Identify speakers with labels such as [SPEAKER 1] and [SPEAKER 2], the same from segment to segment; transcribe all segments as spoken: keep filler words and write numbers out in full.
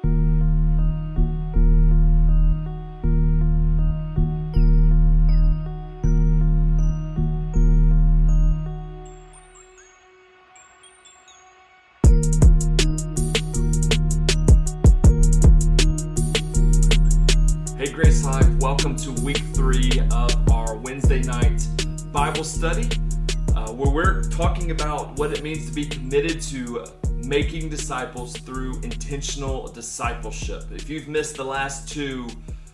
[SPEAKER 1] Hey Grace Life, welcome to week three of our Wednesday night Bible study, uh, where we're talking about what it means to be committed to making disciples through intentional discipleship. If you've missed the last two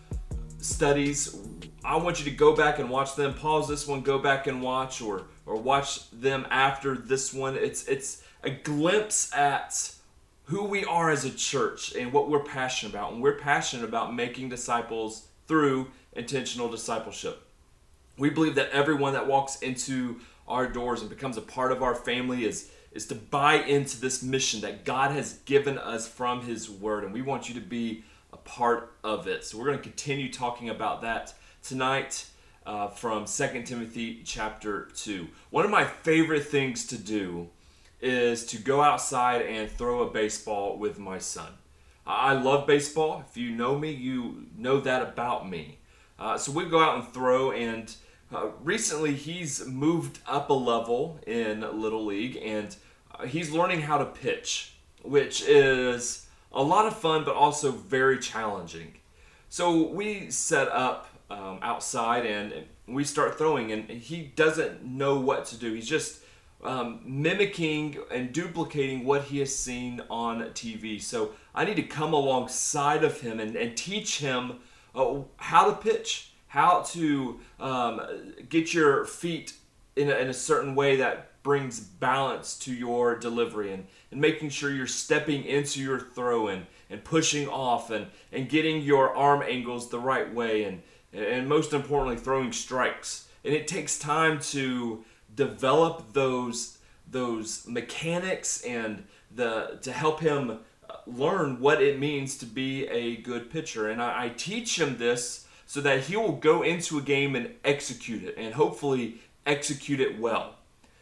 [SPEAKER 1] studies, I want you to go back and watch them. Pause this one, go back and watch, or or watch them after this one. It's it's a glimpse at who we are as a church and what we're passionate about. And we're passionate about making disciples through intentional discipleship. We believe that everyone that walks into our doors and becomes a part of our family is, is to buy into this mission that God has given us from His Word. And we want you to be a part of it. So we're going to continue talking about that tonight uh, from Second Timothy chapter two. One of my favorite things to do is to go outside and throw a baseball with my son. I love baseball. If you know me, you know that about me. Uh, so we go out and throw, and uh, recently he's moved up a level in Little League, and uh, he's learning how to pitch, which is a lot of fun, but also very challenging. So we set up um, outside, and we start throwing, and he doesn't know what to do. He's just Um, mimicking and duplicating what he has seen on T V. So I need to come alongside of him and, and teach him uh, how to pitch, how to um, get your feet in a, in a certain way that brings balance to your delivery, and, and making sure you're stepping into your throw and, and pushing off and, and getting your arm angles the right way, and, and most importantly, throwing strikes. And it takes time to develop those those mechanics and the to help him learn what it means to be a good pitcher. And I, I teach him this so that he will go into a game and execute it, and hopefully execute it well.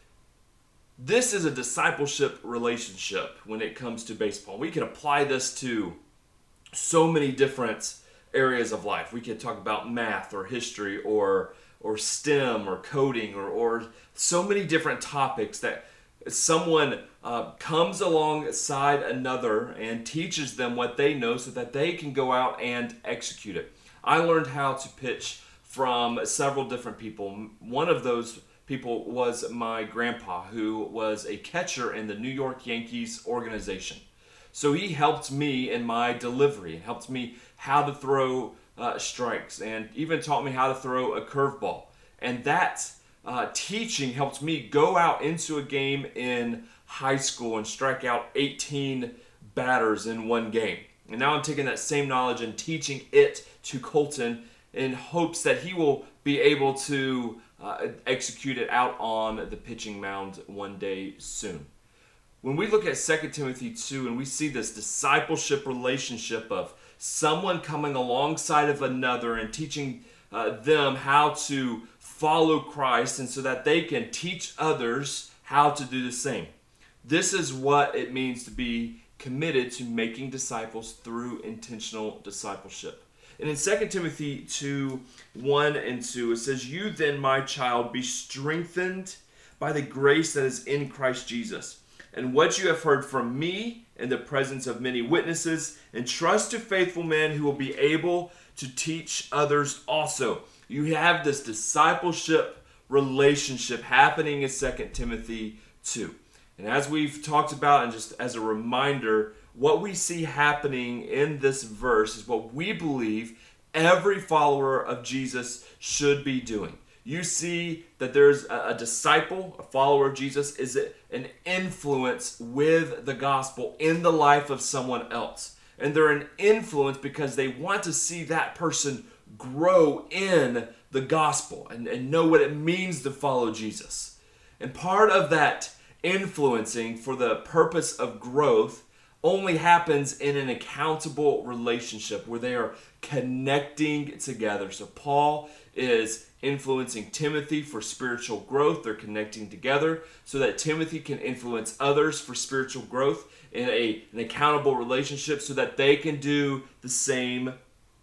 [SPEAKER 1] This is a discipleship relationship when it comes to baseball. We can apply this to so many different areas of life. We could talk about math or history or or STEM or coding or, or so many different topics that someone uh, comes alongside another and teaches them what they know so that they can go out and execute it. I learned how to pitch from several different people. One of those people was my grandpa, who was a catcher in the New York Yankees organization. So he helped me in my delivery, helped me how to throw Uh, strikes, and even taught me how to throw a curveball. And that uh, teaching helped me go out into a game in high school and strike out eighteen batters in one game. And now I'm taking that same knowledge and teaching it to Colton in hopes that he will be able to uh, execute it out on the pitching mound one day soon. When we look at Second Timothy two and we see this discipleship relationship of someone coming alongside of another and teaching uh, them how to follow Christ, and so that they can teach others how to do the same. This is what it means to be committed to making disciples through intentional discipleship. And in Second Timothy two, one and two, it says, "You then, my child, be strengthened by the grace that is in Christ Jesus. And what you have heard from me in the presence of many witnesses, and trust to faithful men who will be able to teach others also." You have this discipleship relationship happening in Second Timothy two. And as we've talked about, and just as a reminder, what we see happening in this verse is what we believe every follower of Jesus should be doing. You see that there's a, a disciple, a follower of Jesus, is an influence with the gospel in the life of someone else. And they're an influence because they want to see that person grow in the gospel and, and know what it means to follow Jesus. And part of that influencing for the purpose of growth only happens in an accountable relationship where they are connecting together. So Paul is influencing Timothy for spiritual growth. They're connecting together so that Timothy can influence others for spiritual growth in a, an accountable relationship so that they can do the same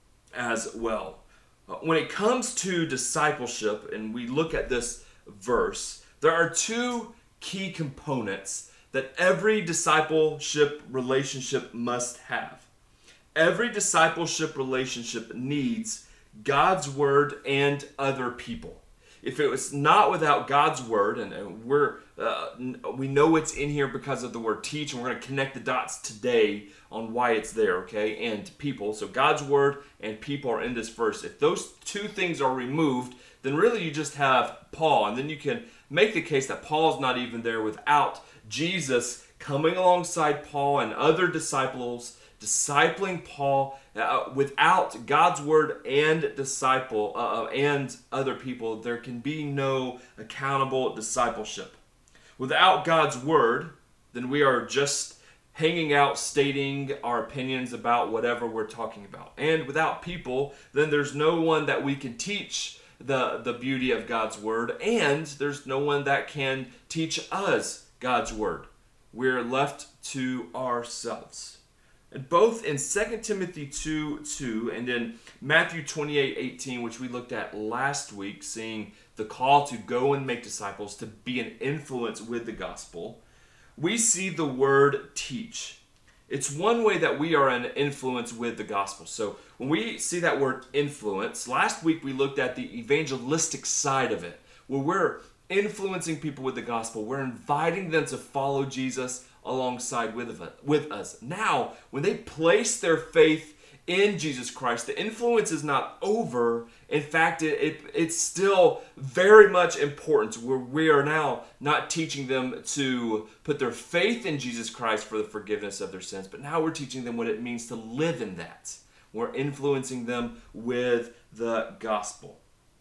[SPEAKER 1] as well. When it comes to discipleship, and we look at this verse, there are two key components that every discipleship relationship must have. Every discipleship relationship needs God's word and other people. If it was not without God's word, and we're uh, we know it's in here because of the word teach, and we're going to connect the dots today on why it's there, okay, and people. So God's word and people are in this verse. If those two things are removed, then really you just have Paul, and then you can make the case that Paul's not even there without Jesus coming alongside Paul and other disciples, discipling Paul. Uh, without God's word and disciple uh, and other people, there can be no accountable discipleship. Without God's word, then we are just hanging out, stating our opinions about whatever we're talking about. And without people, then there's no one that we can teach the, the beauty of God's word, and there's no one that can teach us God's word. We're left to ourselves. And both in Second Timothy two two and in Matthew twenty-eight eighteen, which we looked at last week, seeing the call to go and make disciples, to be an influence with the gospel, we see the word teach. It's one way that we are an influence with the gospel. So when we see that word influence, last week we looked at the evangelistic side of it, where we're influencing people with the gospel. We're inviting them to follow Jesus alongside with, with us. Now, when they place their faith in Jesus Christ, the influence is not over. In fact, it, it it's still very much important, where we are now not teaching them to put their faith in Jesus Christ for the forgiveness of their sins, but now we're teaching them what it means to live in that. We're influencing them with the gospel.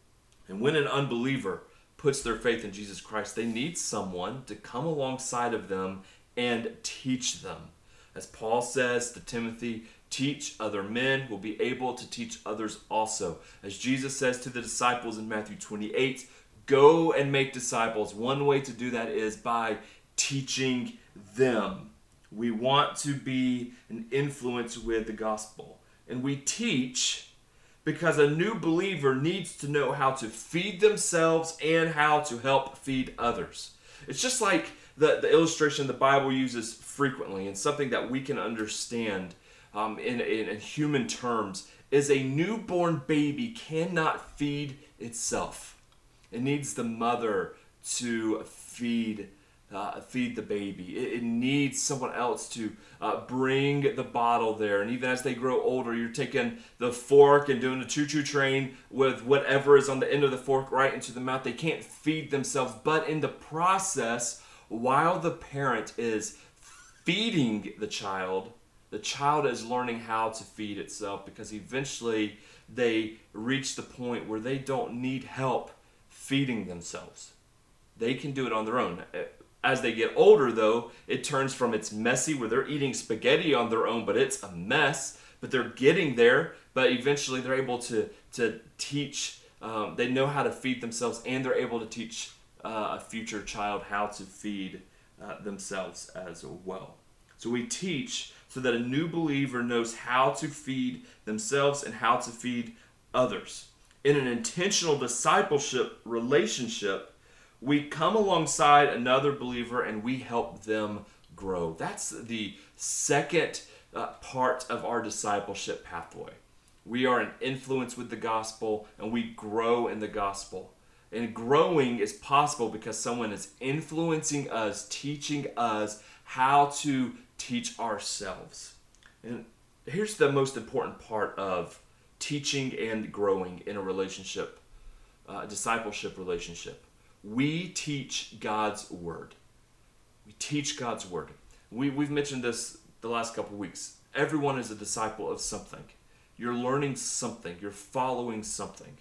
[SPEAKER 1] And when an unbeliever puts their faith in Jesus Christ, they need someone to come alongside of them and teach them. As Paul says to Timothy, teach other men who will be able to teach others also. As Jesus says to the disciples in Matthew twenty-eight, go and make disciples. One way to do that is by teaching them. We want to be an influence with the gospel. And we teach because a new believer needs to know how to feed themselves and how to help feed others. It's just like the, the illustration the Bible uses frequently, and something that we can understand um, in, in, in human terms, is a newborn baby cannot feed itself. It needs the mother to feed Uh, feed the baby. It, it needs someone else to uh, bring the bottle there. And even as they grow older, you're taking the fork and doing a choo-choo train with whatever is on the end of the fork right into the mouth. They can't feed themselves, but in the process, while the parent is feeding the child, the child is learning how to feed itself, because eventually they reach the point where they don't need help feeding themselves. They can do it on their own. As they get older, though, it turns from it's messy, where they're eating spaghetti on their own, but it's a mess, but they're getting there. But eventually they're able to, to teach, um, they know how to feed themselves, and they're able to teach uh, a future child how to feed uh, themselves as well. So we teach so that a new believer knows how to feed themselves and how to feed others. In an intentional discipleship relationship, we come alongside another believer and we help them grow. That's the second uh, part of our discipleship pathway. We are an influence with the gospel, and we grow in the gospel. And growing is possible because someone is influencing us, teaching us how to teach ourselves. And here's the most important part of teaching and growing in a relationship, uh, discipleship relationship. We teach God's word. We teach God's word. We, we've mentioned this the last couple of weeks. Everyone is a disciple of something. You're learning something. You're following something.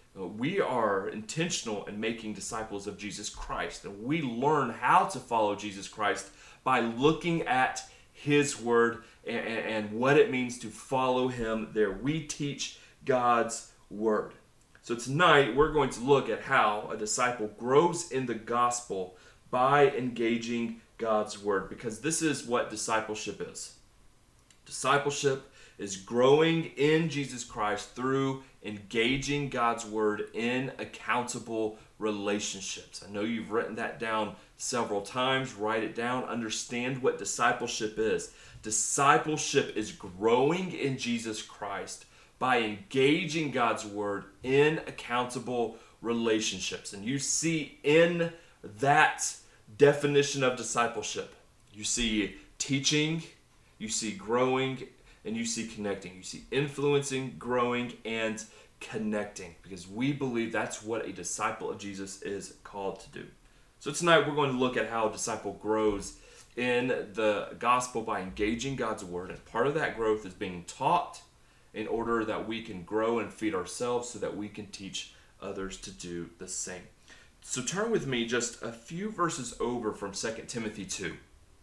[SPEAKER 1] We are intentional in making disciples of Jesus Christ. And we learn how to follow Jesus Christ by looking at his word and, and what it means to follow him there. We teach God's word. So tonight we're going to look at how a disciple grows in the gospel by engaging God's word, because this is what discipleship is. Discipleship is growing in Jesus Christ through engaging God's word in accountable relationships. I know you've written that down several times. Write it down. Understand what discipleship is. Discipleship is growing in Jesus Christ by engaging God's word in accountable relationships. And you see in that definition of discipleship, you see teaching, you see growing, and you see connecting. You see influencing, growing, and connecting, because we believe that's what a disciple of Jesus is called to do. So tonight we're going to look at how a disciple grows in the gospel by engaging God's word, and part of that growth is being taught in order that we can grow and feed ourselves so that we can teach others to do the same. So turn with me just a few verses over from Second Timothy two.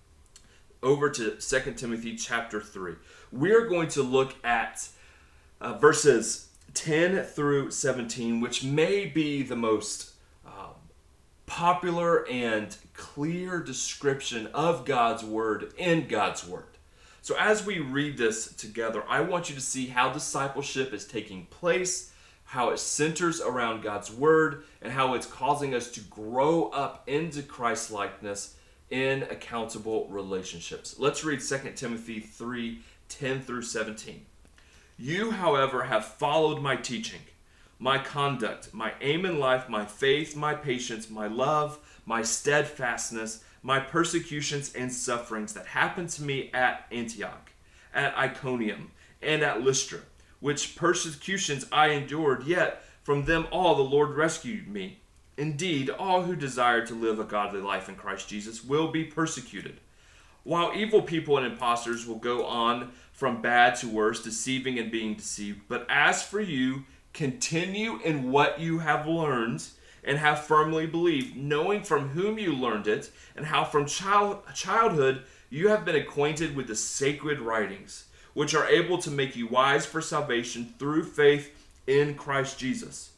[SPEAKER 1] Over to Second Timothy chapter three. We're going to look at uh, verses ten through seventeen, which may be the most um, popular and clear description of God's word in God's word. So as we read this together, I want you to see how discipleship is taking place, how it centers around God's word, and how it's causing us to grow up into Christ-likeness in accountable relationships. Let's read Second Timothy three, ten through seventeen. You, however, have followed my teaching, my conduct, my aim in life, my faith, my patience, my love, my steadfastness, my persecutions and sufferings that happened to me at Antioch, at Iconium, and at Lystra, which persecutions I endured, yet from them all the Lord rescued me. Indeed, all who desire to live a godly life in Christ Jesus will be persecuted, while evil people and impostors will go on from bad to worse, deceiving and being deceived. But as for you, continue in what you have learned and have firmly believed, knowing from whom you learned it, and how from child, childhood you have been acquainted with the sacred writings, which are able to make you wise for salvation through faith in Christ Jesus.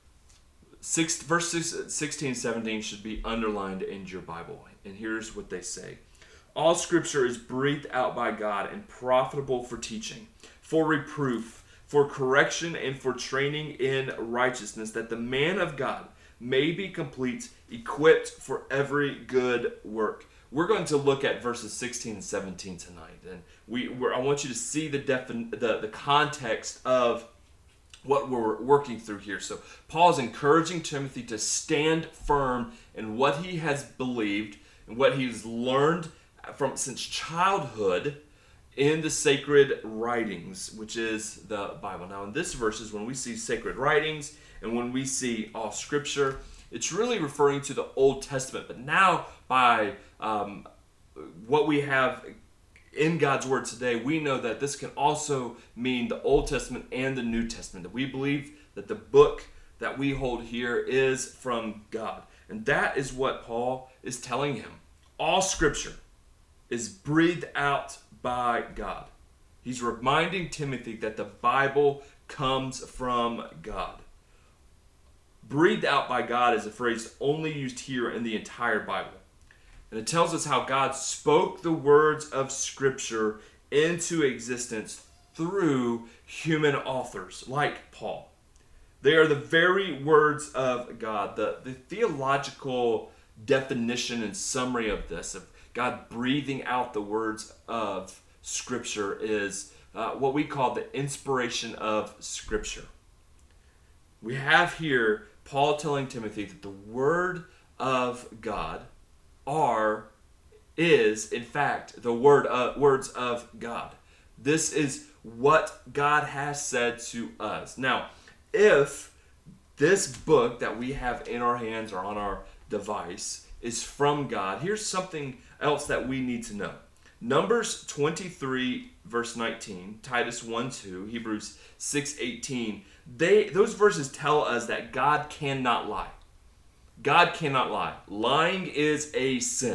[SPEAKER 1] Six, verse sixteen and seventeen should be underlined in your Bible. And here's what they say. All scripture is breathed out by God and profitable for teaching, for reproof, for correction, and for training in righteousness, that the man of God may be complete, equipped for every good work. We're going to look at verses sixteen and seventeen tonight, and we we're, I want you to see the, defin, the the context of what we're working through here. So Paul's encouraging Timothy to stand firm in what he has believed and what he's learned from since childhood in the sacred writings, which is the Bible. Now in this verses, when we see sacred writings and when we see all scripture, it's really referring to the Old Testament. But now by um, what we have in God's word today, we know that this can also mean the Old Testament and the New Testament. That we believe that the book that we hold here is from God. And that is what Paul is telling him. All scripture is breathed out by God. He's reminding Timothy that the Bible comes from God. Breathed out by God is a phrase only used here in the entire Bible. And it tells us how God spoke the words of Scripture into existence through human authors like Paul. They are the very words of God. The, the theological definition and summary of this, of God breathing out the words of Scripture, is uh, what we call the inspiration of Scripture. We have here Paul telling Timothy that the Word of God are, is, in fact, the word uh, words of God. This is what God has said to us. Now, if this book that we have in our hands or on our device is from God, here's something else that we need to know. Numbers twenty-three, verse nineteen, Titus one two, Hebrews six eighteen, they, those verses tell us that God cannot lie. God cannot lie. Lying is a sin.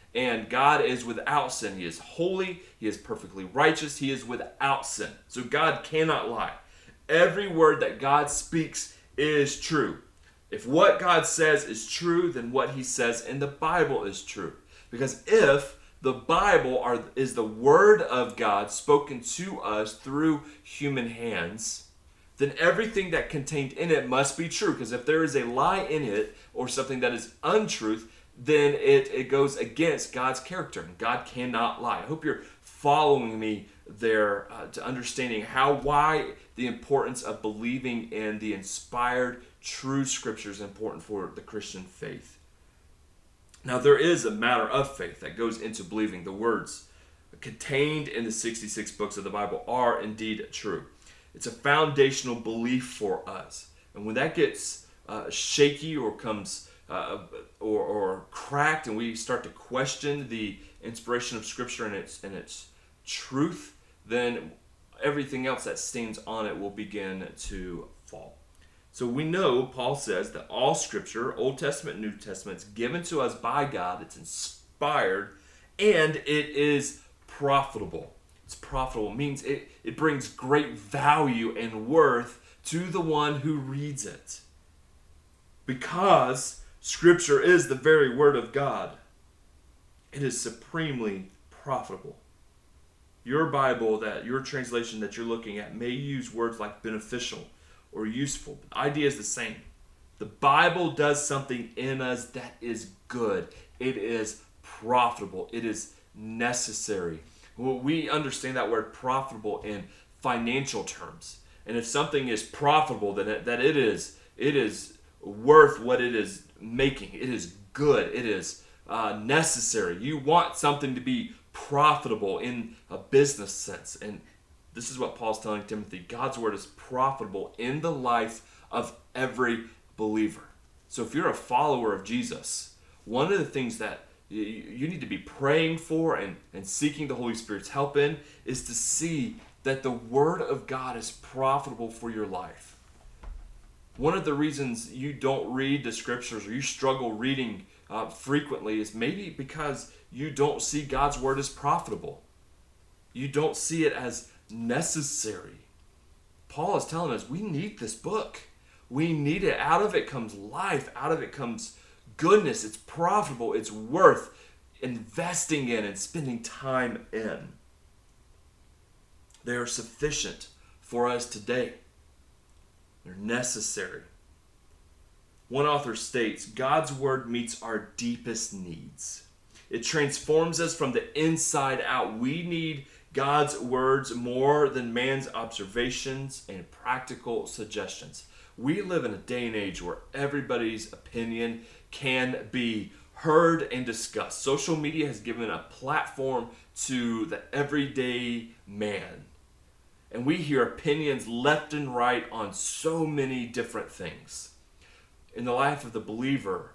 [SPEAKER 1] And God is without sin. He is holy. He is perfectly righteous. He is without sin. So God cannot lie. Every word that God speaks is true. If what God says is true, then what he says in the Bible is true. Because if the Bible are, is the word of God spoken to us through human hands, then everything that contained in it must be true. Because if there is a lie in it or something that is untruth, then it, it goes against God's character. And God cannot lie. I hope you're following me there uh, to understanding how, why the importance of believing in the inspired, true scripture is important for the Christian faith. Now, there is a matter of faith that goes into believing the words contained in the sixty-six books of the Bible are indeed true. It's a foundational belief for us. And when that gets uh, shaky or comes uh, or, or cracked, and we start to question the inspiration of Scripture and its and its truth, then everything else that stands on it will begin to fall. So we know, Paul says, that all Scripture, Old Testament, New Testament, is given to us by God. It's inspired, and it is profitable. It's profitable. It means it, it brings great value and worth to the one who reads it. Because Scripture is the very Word of God, it is supremely profitable. Your Bible, that your translation that you're looking at, may use words like beneficial or useful. But the idea is the same. The Bible does something in us that is good. It is profitable. It is necessary. Well, we understand that word profitable in financial terms. And if something is profitable, then it, that it is it is worth what it is making. It is good. It is uh, necessary. You want something to be profitable in a business sense. And this is what Paul's telling Timothy. God's word is profitable in the life of every believer. So if you're a follower of Jesus, one of the things that you need to be praying for and, and seeking the Holy Spirit's help in is to see that the Word of God is profitable for your life. One of the reasons you don't read the Scriptures or you struggle reading uh, frequently is maybe because you don't see God's Word as profitable. You don't see it as necessary. Paul is telling us we need this book. We need it. Out of it comes life. Out of it comes goodness. It's profitable. It's worth investing in and spending time in. They are sufficient for us today. They're necessary. One author states, God's word meets our deepest needs. It transforms us from the inside out. We need God's words more than man's observations and practical suggestions. We live in a day and age where everybody's opinion can be heard and discussed. Social media has given a platform to the everyday man. And we hear opinions left and right on so many different things. In the life of the believer,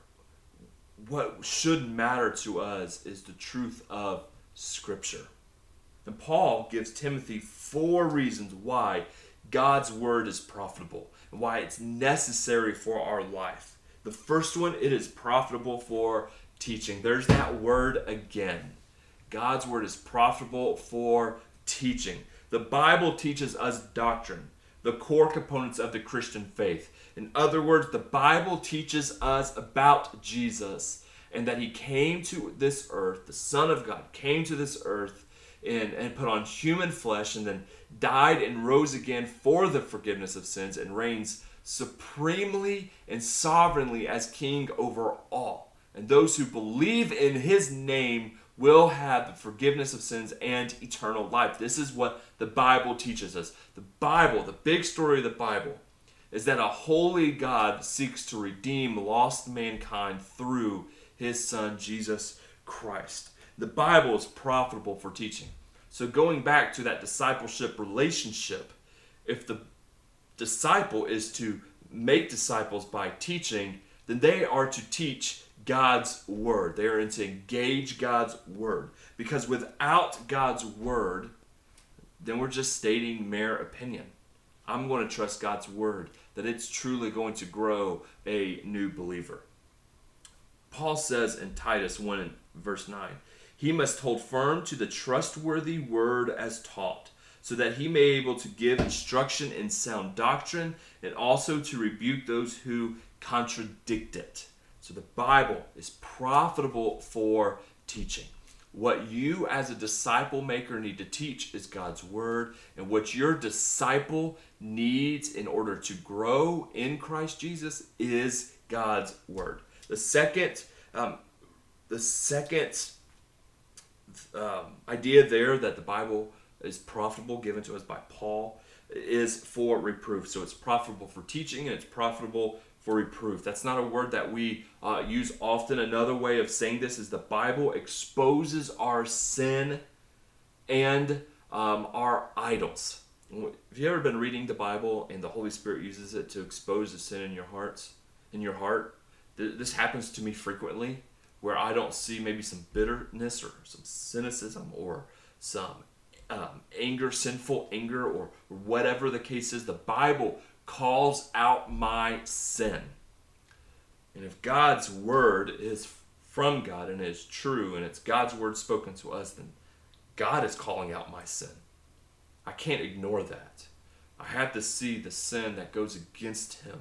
[SPEAKER 1] what should matter to us is the truth of Scripture. And Paul gives Timothy four reasons why God's word is profitable and why it's necessary for our life. The first one, it is profitable for teaching. There's that word again. God's word is profitable for teaching. The Bible teaches us doctrine, the core components of the Christian faith. In other words, the Bible teaches us about Jesus and that he came to this earth, the Son of God came to this earth and, and put on human flesh and then died and rose again for the forgiveness of sins and reigns supremely and sovereignly as king over all. And those who believe in his name will have the forgiveness of sins and eternal life. This is what the Bible teaches us. The Bible, the big story of the Bible, is that a holy God seeks to redeem lost mankind through his Son, Jesus Christ. The Bible is profitable for teaching. So going back to that discipleship relationship, if the disciple is to make disciples by teaching, then they are to teach God's word. They are to engage God's word. Because without God's word, then we're just stating mere opinion. I'm going to trust God's word, that it's truly going to grow a new believer. Paul says in Titus one verse nine. He must hold firm to the trustworthy word as taught, so that he may be able to give instruction in sound doctrine and also to rebuke those who contradict it. So the Bible is profitable for teaching. What you as a disciple maker need to teach is God's word, and what your disciple needs in order to grow in Christ Jesus is God's word. The second, um, the second um, idea there that the Bible is profitable, given to us by Paul, is for reproof. So it's profitable for teaching and it's profitable for reproof. That's not a word that we uh, use often. Another way of saying this is the Bible exposes our sin and um, our idols. Have you ever been reading the Bible and the Holy Spirit uses it to expose the sin in your hearts, in your heart? This happens to me frequently, where I don't see maybe some bitterness or some cynicism or some um, anger, sinful anger, or whatever the case is. The Bible calls out my sin. And if God's word is from God and is true and it's God's word spoken to us, then God is calling out my sin. I can't ignore that. I have to see the sin that goes against him.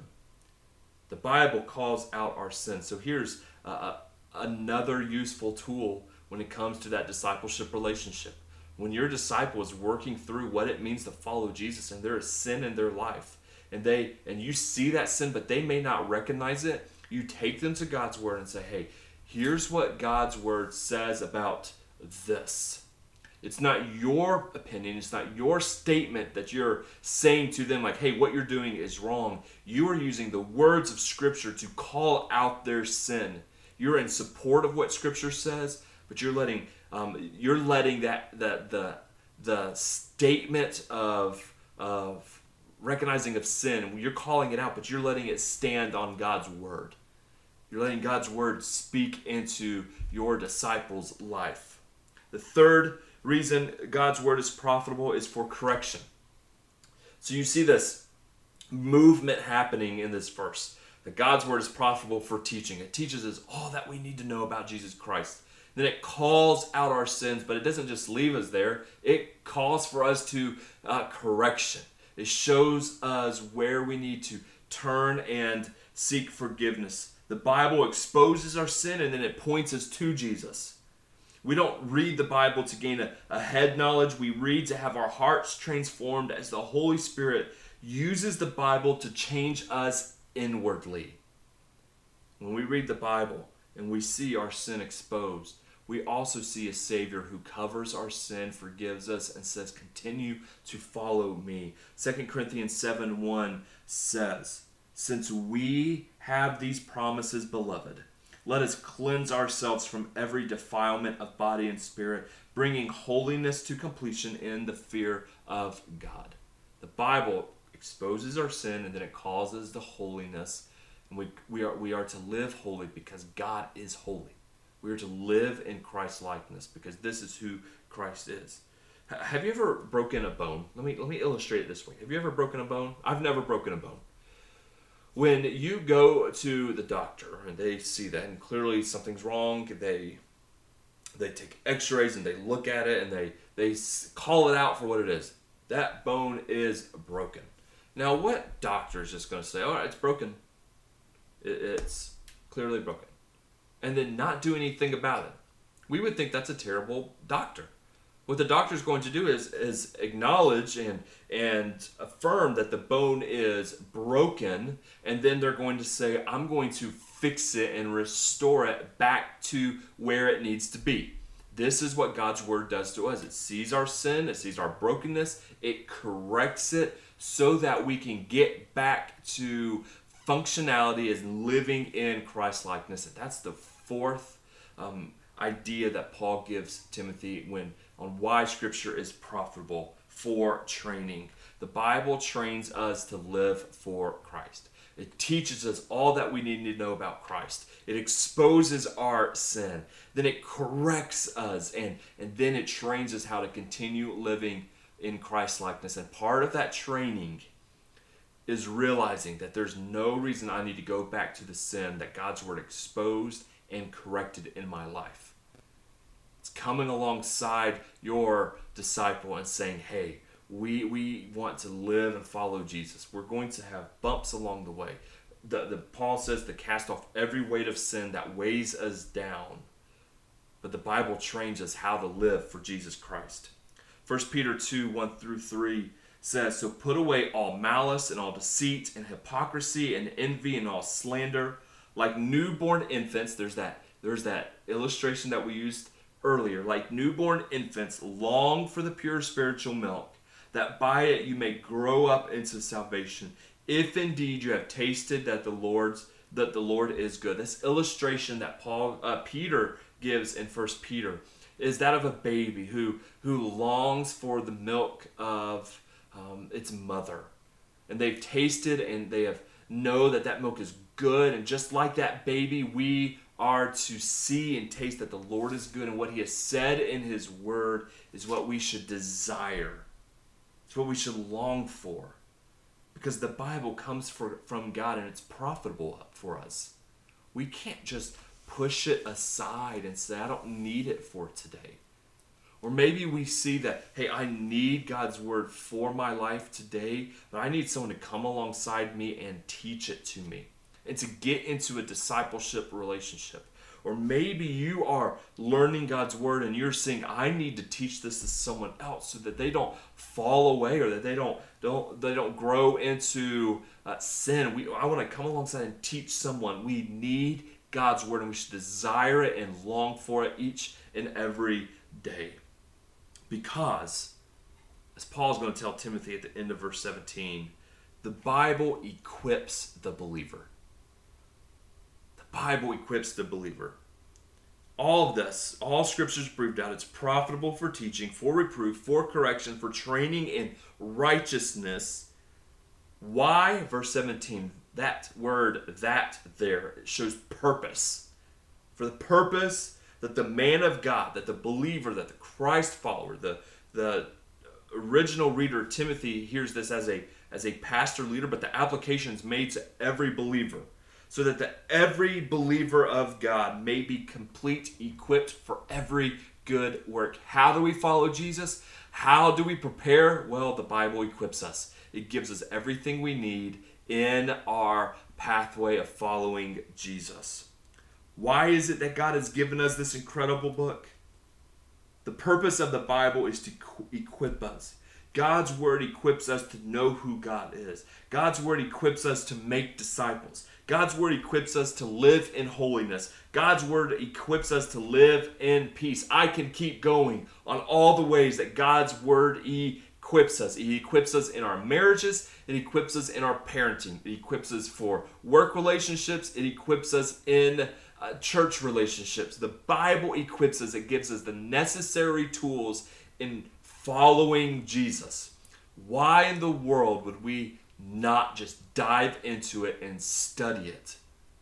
[SPEAKER 1] The Bible calls out our sin. So here's uh, another useful tool when it comes to that discipleship relationship. When your disciple is working through what it means to follow Jesus and there is sin in their life, and they and you see that sin, but they may not recognize it, you take them to God's word and say, hey, here's what God's word says about this. It's not your opinion, it's not your statement that you're saying to them like, hey, what you're doing is wrong. You are using the words of Scripture to call out their sin. You're in support of what Scripture says, but you're letting um, you're letting that that the the statement of of recognizing of sin, you're calling it out, but you're letting it stand on God's word. You're letting God's word speak into your disciples' life. The third reason God's word is profitable is for correction. So you see this movement happening in this verse, that God's word is profitable for teaching. It teaches us all that we need to know about Jesus Christ. Then it calls out our sins, but it doesn't just leave us there. It calls for us to uh, correction. It shows us where we need to turn and seek forgiveness. The Bible exposes our sin and then it points us to Jesus. We don't read the Bible to gain a, a head knowledge. We read to have our hearts transformed as the Holy Spirit uses the Bible to change us inwardly. When we read the Bible and we see our sin exposed, we also see a Savior who covers our sin, forgives us, and says, continue to follow me. Second Corinthians seven one says, since we have these promises, beloved, let us cleanse ourselves from every defilement of body and spirit, bringing holiness to completion in the fear of God. The Bible exposes our sin and then it calls us to holiness. And we, we, are, we are to live holy because God is holy. We are to live in Christ's likeness because this is who Christ is. H- have you ever broken a bone? Let me, let me illustrate it this way. Have you ever broken a bone? I've never broken a bone. When you go to the doctor and they see that and clearly something's wrong, they they take x-rays and they look at it and they, they call it out for what it is. That bone is broken. Now, what doctor is just going to say, all right, it's broken. It, it's clearly broken. And then not do anything about it? We would think that's a terrible doctor. What the doctor is going to do is, is acknowledge and, and affirm that the bone is broken, and then they're going to say, I'm going to fix it and restore it back to where it needs to be. This is what God's word does to us. It sees our sin, it sees our brokenness, it corrects it so that we can get back to functionality as living in Christ-likeness. And that's the fourth um, idea that Paul gives Timothy when on why Scripture is profitable for training. The Bible trains us to live for Christ. It teaches us all that we need to know about Christ. It exposes our sin. Then it corrects us, and, and then it trains us how to continue living in Christ-likeness. And part of that training is realizing that there's no reason I need to go back to the sin that God's word exposed and corrected in my life. coming alongside your disciple and saying, hey, we, we want to live and follow Jesus. We're going to have bumps along the way. The, the Paul says to cast off every weight of sin that weighs us down. But the Bible trains us how to live for Jesus Christ. First Peter two, one through three says, so put away all malice and all deceit and hypocrisy and envy and all slander. Like newborn infants, there's that, there's that illustration that we used earlier. Like newborn infants, long for the pure spiritual milk, that by it you may grow up into salvation, if indeed you have tasted that the Lord's that the Lord is good. This illustration that Paul uh, Peter gives in First Peter is that of a baby who who longs for the milk of um, its mother, and they've tasted and they have know that that milk is good. And just like that baby, we are to see and taste that the Lord is good, and what He has said in His Word is what we should desire. It's what we should long for. Because the Bible comes for, from God, and it's profitable for us. We can't just push it aside and say, I don't need it for today. Or maybe we see that, hey, I need God's Word for my life today, but I need someone to come alongside me and teach it to me, and to get into a discipleship relationship. Or maybe you are learning God's Word and you're saying, I need to teach this to someone else so that they don't fall away, or that they don't don't they don't grow into uh, sin. We I want to come alongside and teach someone. We need God's Word, and we should desire it and long for it each and every day. Because, as Paul's going to tell Timothy at the end of verse seventeen, the Bible equips the believer. Bible equips the believer. All of this, all scriptures proved out, it's profitable for teaching, for reproof, for correction, for training in righteousness. Why? Verse seventeen, that word, that there, it shows purpose. For the purpose that the man of God, that the believer, that the Christ follower, the, the original reader Timothy hears this as a, as a pastor leader, but the application is made to every believer. So that the, every believer of God may be complete, equipped for every good work. How do we follow Jesus? How do we prepare? Well, the Bible equips us. It gives us everything we need in our pathway of following Jesus. Why is it that God has given us this incredible book? The purpose of the Bible is to equip us. God's Word equips us to know who God is. God's Word equips us to make disciples. God's Word equips us to live in holiness. God's Word equips us to live in peace. I can keep going on all the ways that God's Word equips us. He equips us in our marriages. It equips us in our parenting. It equips us for work relationships. It equips us in uh, church relationships. The Bible equips us. It gives us the necessary tools in following Jesus. Why in the world would we not just dive into it and study it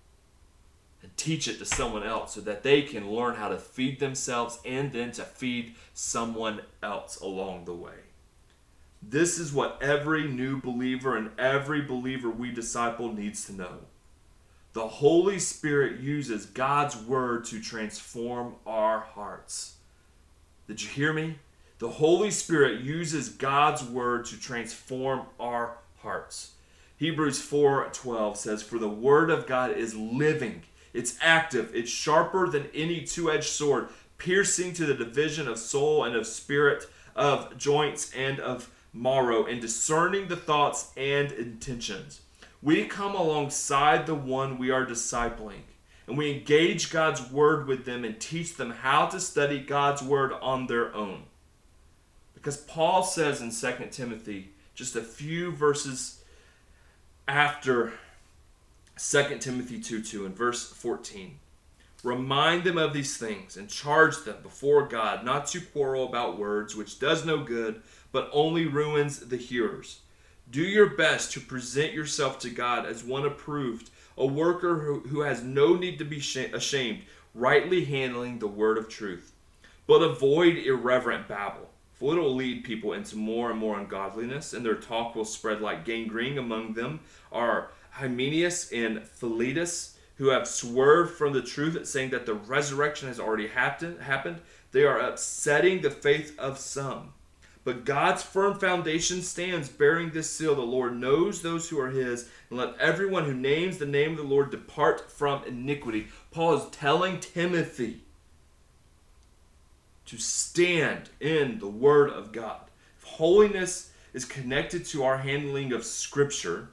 [SPEAKER 1] and teach it to someone else so that they can learn how to feed themselves and then to feed someone else along the way? This is what every new believer and every believer we disciple needs to know. The Holy Spirit uses God's Word to transform our hearts. Did you hear me? The Holy Spirit uses God's Word to transform our hearts. Hebrews four twelve says, for the Word of God is living, it's active, it's sharper than any two-edged sword, piercing to the division of soul and of spirit, of joints and of marrow, and discerning the thoughts and intentions. We come alongside the one we are discipling, and we engage God's Word with them and teach them how to study God's Word on their own. Because Paul says in Second Timothy, just a few verses after Second Timothy two two, in verse fourteen, remind them of these things and charge them before God not to quarrel about words, which does no good, but only ruins the hearers. Do your best to present yourself to God as one approved, a worker who, who has no need to be ashamed, rightly handling the word of truth. But avoid irreverent babble, for it will lead people into more and more ungodliness, and their talk will spread like gangrene. Among them are Hymenaeus and Philetus, who have swerved from the truth, saying that the resurrection has already happened. happened. They are upsetting the faith of some. But God's firm foundation stands bearing this seal. The Lord knows those who are his, and let everyone who names the name of the Lord depart from iniquity. Paul is telling Timothy to stand in the Word of God. If holiness is connected to our handling of Scripture,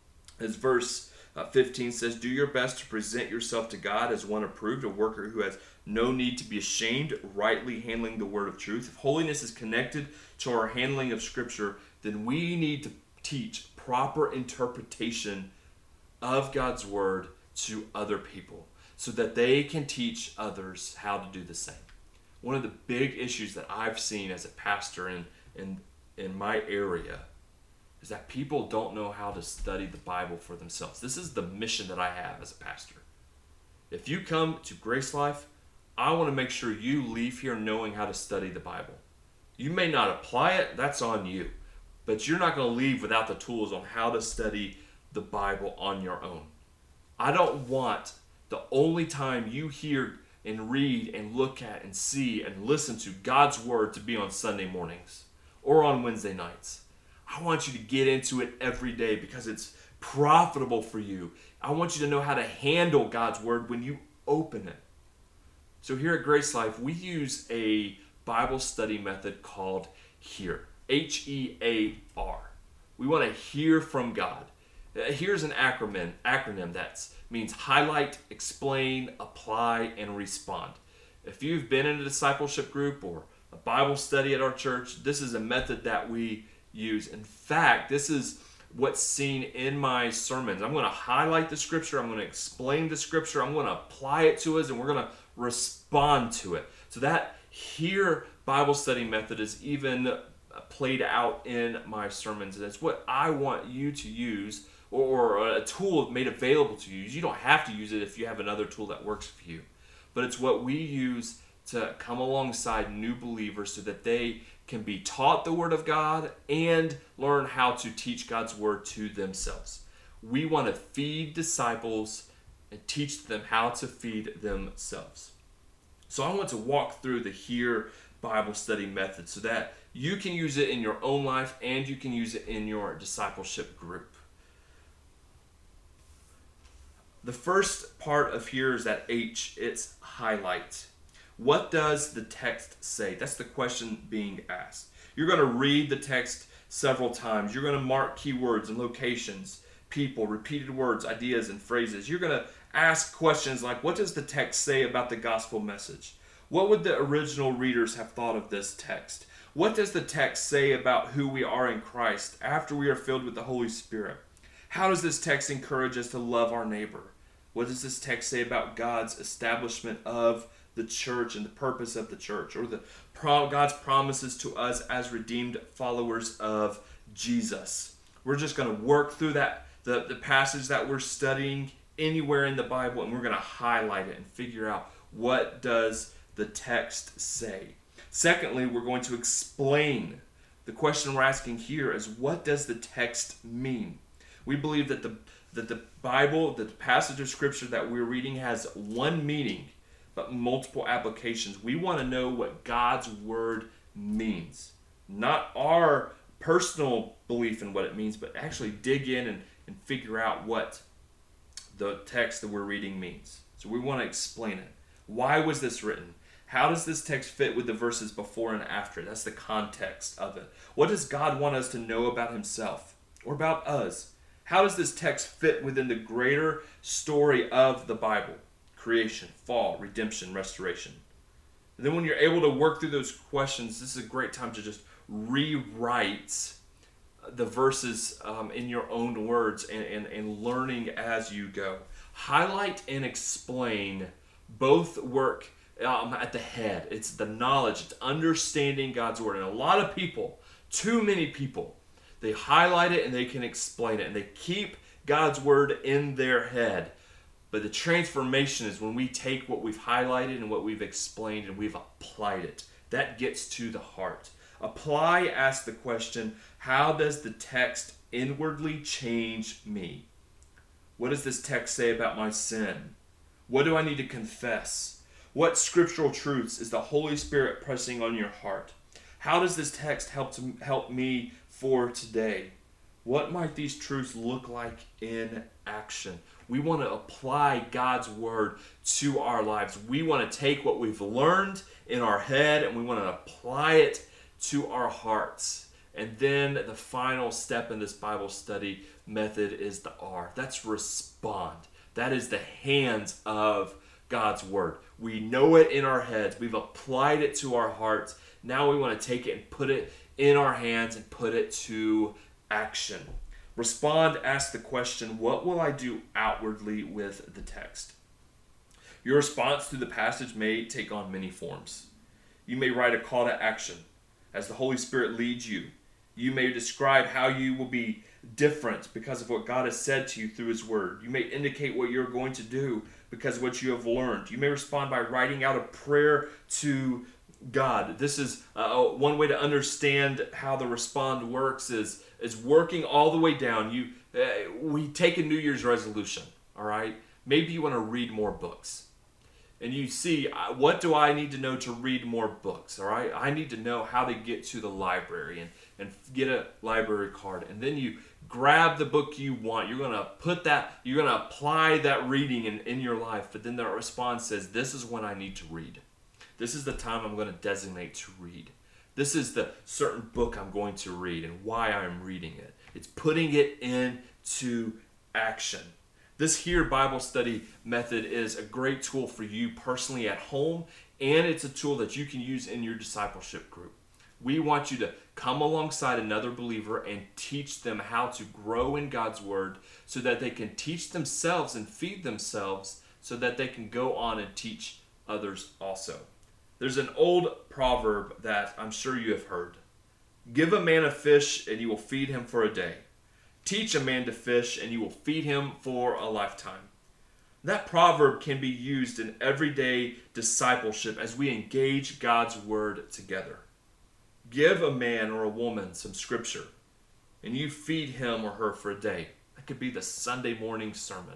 [SPEAKER 1] as verse uh, fifteen says, do your best to present yourself to God as one approved, a worker who has no need to be ashamed, rightly handling the word of truth. If holiness is connected to our handling of Scripture, then we need to teach proper interpretation of God's word to other people so that they can teach others how to do the same. One of the big issues that I've seen as a pastor in, in, in my area is that people don't know how to study the Bible for themselves. This is the mission that I have as a pastor. If you come to Grace Life, I want to make sure you leave here knowing how to study the Bible. You may not apply it, that's on you. But you're not going to leave without the tools on how to study the Bible on your own. I don't want the only time you hear and read and look at and see and listen to God's Word to be on Sunday mornings or on Wednesday nights. I want you to get into it every day because it's profitable for you. I want you to know how to handle God's Word when you open it. So here at Grace Life, we use a Bible study method called HEAR. H E A R. We want to hear from God. Here's an acronym, acronym that means highlight, explain, apply, and respond. If you've been in a discipleship group or a Bible study at our church, this is a method that we use. In fact, this is what's seen in my sermons. I'm going to highlight the Scripture, I'm going to explain the Scripture, I'm going to apply it to us, and we're going to respond to it. So that HEAR Bible study method is even played out in my sermons, and it's what I want you to use, or, or a tool made available to you. You don't have to use it if you have another tool that works for you, but it's what we use to come alongside new believers so that they can be taught the Word of God and learn how to teach God's Word to themselves. We want to feed disciples and teach them how to feed themselves. So I want to walk through the HEAR Bible study method so that you can use it in your own life and you can use it in your discipleship group. The first part of HEAR is that H, it's highlight. What does the text say? That's the question being asked. You're going to read the text several times. You're going to mark keywords and locations, people, repeated words, ideas, and phrases. You're going to ask questions like, what does the text say about the gospel message? What would the original readers have thought of this text? What does the text say about who we are in Christ after we are filled with the Holy Spirit? How does this text encourage us to love our neighbor? What does this text say about God's establishment of the church and the purpose of the church, or the God's promises to us as redeemed followers of Jesus? We're just going to work through that the, the passage that we're studying anywhere in the Bible, and we're going to highlight it and figure out what does the text say. Secondly, we're going to explain. The question we're asking here is, what does the text mean? We believe that the that the Bible, that the passage of Scripture that we're reading has one meaning, but multiple applications. We want to know what God's Word means. Not our personal belief in what it means, but actually dig in and, and figure out what the text that we're reading means. So we want to explain it. Why was this written? How does this text fit with the verses before and after? That's the context of it. What does God want us to know about Himself or about us? How does this text fit within the greater story of the Bible? Creation, fall, redemption, restoration. And then when you're able to work through those questions, this is a great time to just rewrite the verses um, in your own words and, and, and learning as you go. Highlight and explain both work um, at the head. It's the knowledge, it's understanding God's Word. And a lot of people, too many people, they highlight it and they can explain it. And they keep God's Word in their head. But the transformation is when we take what we've highlighted and what we've explained and we've applied it. That gets to the heart. Apply asks the question, how does the text inwardly change me? What does this text say about my sin? What do I need to confess? What scriptural truths is the Holy Spirit pressing on your heart? How does this text help to help me for today? What might these truths look like in action? We want to apply God's word to our lives. We want to take what we've learned in our head and we want to apply it to our hearts. And then the final step in this Bible study method is the R. That's respond. That is the hands of God's word. We know it in our heads. We've applied it to our hearts. Now we want to take it and put it in our hands and put it to action. Respond asks the question, what will I do outwardly with the text? Your response to the passage may take on many forms. You may write a call to action as the Holy Spirit leads you. You may describe how you will be different because of what God has said to you through His Word. You may indicate what you're going to do because of what you have learned. You may respond by writing out a prayer to God. This is uh, one way to understand how the respond works is, is working all the way down. You, uh, we take a New Year's resolution, all right? Maybe you want to read more books. And you see, uh, what do I need to know to read more books, all right? I need to know how to get to the library and, and get a library card. And then you grab the book you want. You're going to put that, you're going to apply that reading in, in your life. But then the response says, this is when I need to read. This is the time I'm going to designate to read. This is the certain book I'm going to read and why I'm reading it. It's putting it into action. This here Bible study method is a great tool for you personally at home, and it's a tool that you can use in your discipleship group. We want you to come alongside another believer and teach them how to grow in God's Word so that they can teach themselves and feed themselves so that they can go on and teach others also. There's an old proverb that I'm sure you have heard. Give a man a fish and you will feed him for a day. Teach a man to fish and you will feed him for a lifetime. That proverb can be used in everyday discipleship as we engage God's Word together. Give a man or a woman some scripture and you feed him or her for a day. That could be the Sunday morning sermon.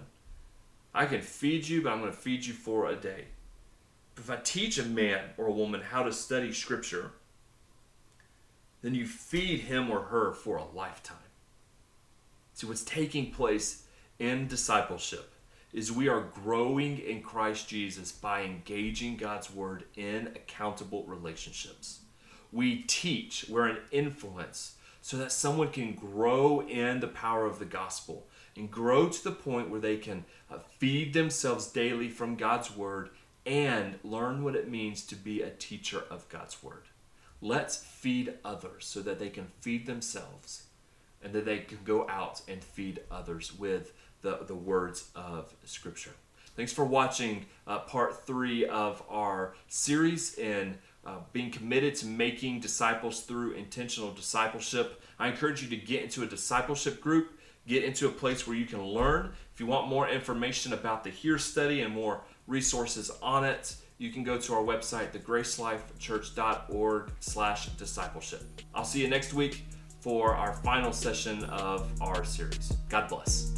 [SPEAKER 1] I can feed you, but I'm going to feed you for a day. If I teach a man or a woman how to study scripture, then you feed him or her for a lifetime. See, what's taking place in discipleship is we are growing in Christ Jesus by engaging God's Word in accountable relationships. We teach, we're an influence, so that someone can grow in the power of the gospel and grow to the point where they can uh, feed themselves daily from God's Word and learn what it means to be a teacher of God's Word. Let's feed others so that they can feed themselves and that they can go out and feed others with the, the words of Scripture. Thanks for watching uh, part three of our series in uh, being committed to making disciples through intentional discipleship. I encourage you to get into a discipleship group, get into a place where you can learn. If you want more information about the Here study and more resources on it, you can go to our website, the grace life church dot org slash discipleship. I'll see you next week for our final session of our series. God bless.